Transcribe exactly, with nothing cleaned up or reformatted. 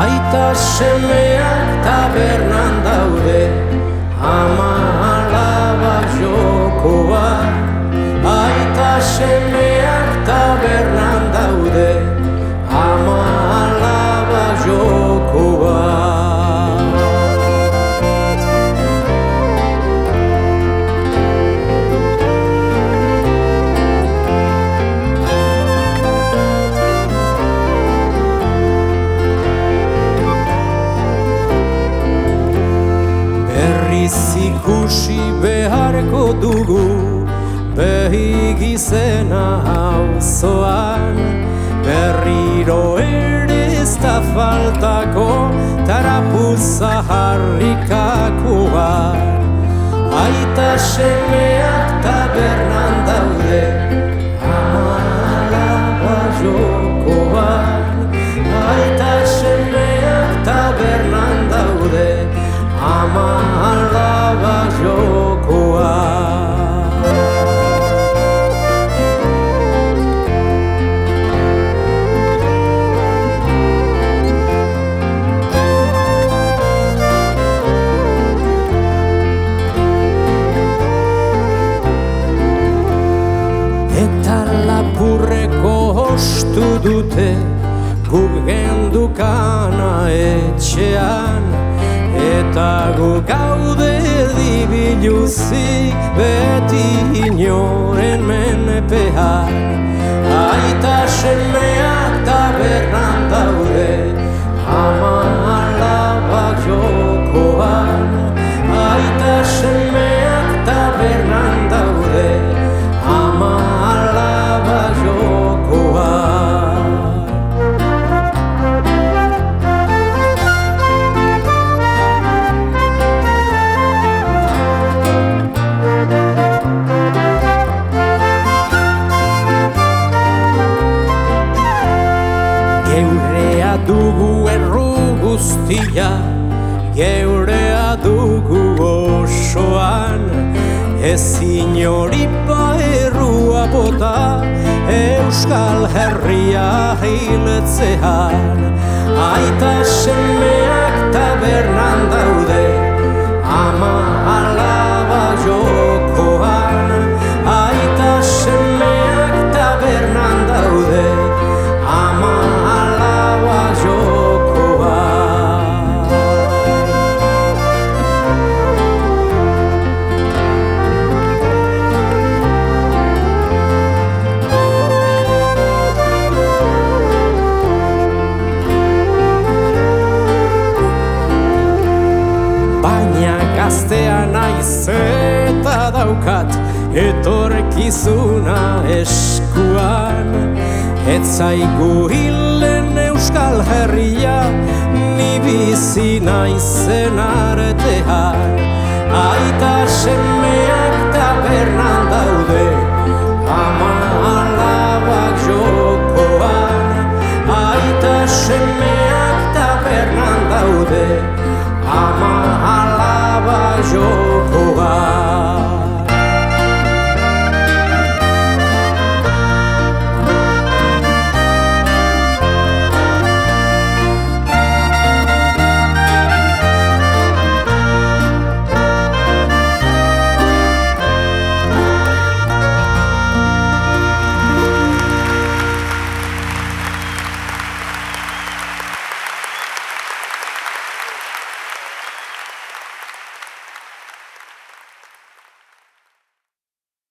Aita semeak tabernan daude, ama alaba jokoa. Aita semeak tabernan daude, ama alaba jokoa. Ikusi beharko dugu behi gizena auzoan, berriro ere ez da faltako tarapuza harrikakoa. Aita semeak tabernan daude, ama alaba jokoan. Aita semeak tabernan daude, ama alaba jokoa. Eta lapurreko ostu dute guk gendukana etxean, eta gu gaude dibiluzik beti inoren menpean. Aita semeak tabernan daude, ama alaba jokoan. Aita semeak tabernan daude, ama alaba jokoan. Geurea dugu erru guztia, geurea dugu osoan. Ezin horipa errua bota, Euskal Herria hiletzean. Aita semeak tabernan daude, ama alaba jokoan. Aita semeak tabernan daude, ama alaba jokoan. Baina gaztea naiz eta daukat etorkizuna eskuan. Ez zaigu hilen Euskal Herria, ni bizi naizen artean. Aita semeak tabernan daude, ama alaba jokoan. Aita semeak tabernan daude, ama alaba jokoan.